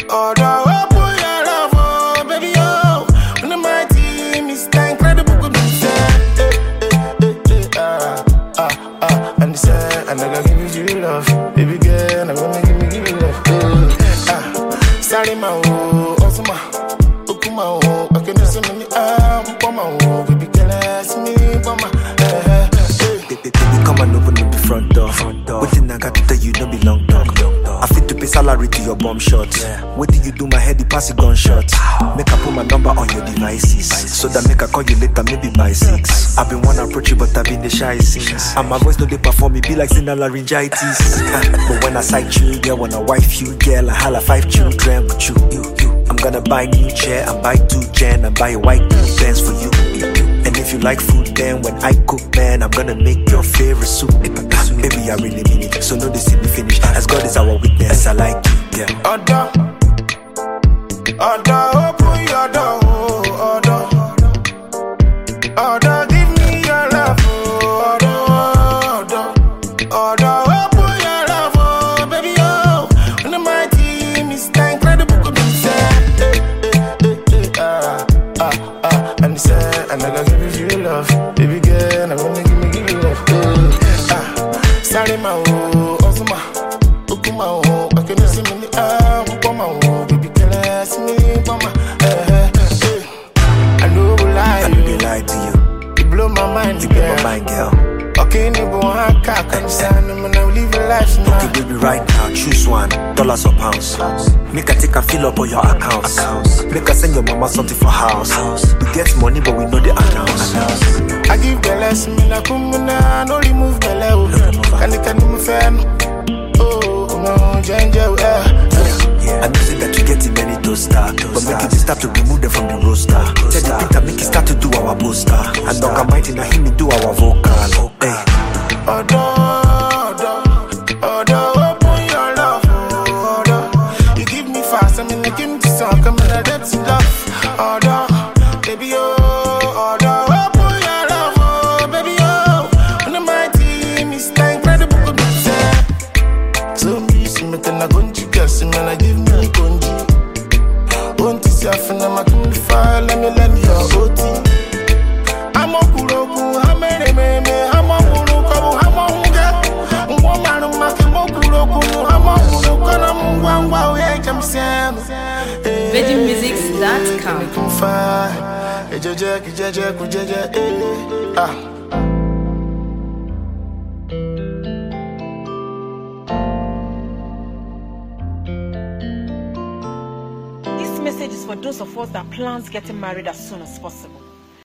Oh, open your love, oh, baby, oh. When my team is incredible, good to say. And say, I'm not gonna give you love, baby girl, I'm gonna give you love. Sorry, my Osama, Okuma, I can do so many baby girl, ask me, Bama. Baby, come and open up the front door. Waiting, I got to tell you, don't be long talk. I fit to pay salary to your bomb shots. What do you do? My head, the pass it gunshot. Make I put my number on your devices, so that make I call you later, maybe by 6. I've been wanna approach you, but I've been the shy since. And my voice no they perform me, be like sinner laryngitis. But when I sight you, girl, when I wife you, girl, I holla 5 children with you. I'm gonna buy new chair and buy 2 gen and buy a white Benz for you. And if you like food, then when I cook, man, I'm gonna make your favorite soup. Baby, I really mean it, so no, they see me finish. As God is our witness, I like you, yeah. Oda, open your door, Oda, give me your love, Oda, open your love, oh, baby, oh. When my team is incredible, good to say. And say, I'm not gonna give you love, baby girl, I'm gonna give you love. Sorry, my Osama, Okuma, I can see me, Bama, baby girl, ask me, Bama. I know we lie, I know they lie to you. You blow my mind, you blow my mind, girl. Okay, neighbor, I can't understand, I'm gonna live a life now. Okay, baby, right now, choose one, dollars or pounds. Make I take a fill up on your accounts. Make I send your mama something for house. We get money, but we know the announce. I give the lesson, I come na no remove the level. Can you move fan? Oh no, ginger, I know say that you get in many toaster, but make it start to remove them from the roster. Tell the Peter make it start to do our poster. And Dr. Mighty now him do our vocal. Hey. Oda, open your love, Oda. You give me fast, I mean, I give me song, I'm in a depth of love, Oda, baby, oh. I go to gas and I give me conji. Won't you say I'm a cool file? Let me lend your OT. I'm a kuroku, I'm a meme, I'm a kuroku, I'm a unga. Woman, I'm a kuroku, I'm a kuroku, I'm a I'm Sam. VeggieMusics.com. This message is for those of us that plans getting married as soon as possible.